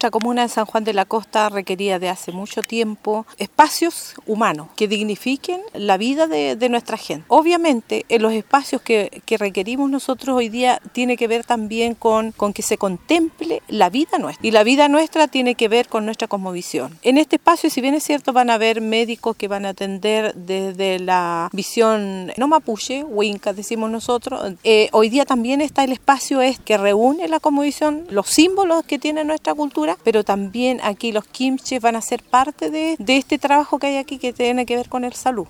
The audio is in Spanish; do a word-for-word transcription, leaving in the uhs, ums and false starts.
nuestra comuna de San Juan de la Costa requería de hace mucho tiempo espacios humanos que dignifiquen la vida de, de nuestra gente. Obviamente, en los espacios que, que requerimos nosotros hoy día tiene que ver también con, con que se contemple la vida nuestra. Y la vida nuestra tiene que ver con nuestra cosmovisión. En este espacio, si bien es cierto, van a haber médicos que van a atender desde la visión no mapuche, o inca decimos nosotros, eh, hoy día también está el espacio es que reúne la cosmovisión, los símbolos que tiene nuestra cultura, pero también aquí los kimches van a ser parte de, de este trabajo que hay aquí que tiene que ver con el salud.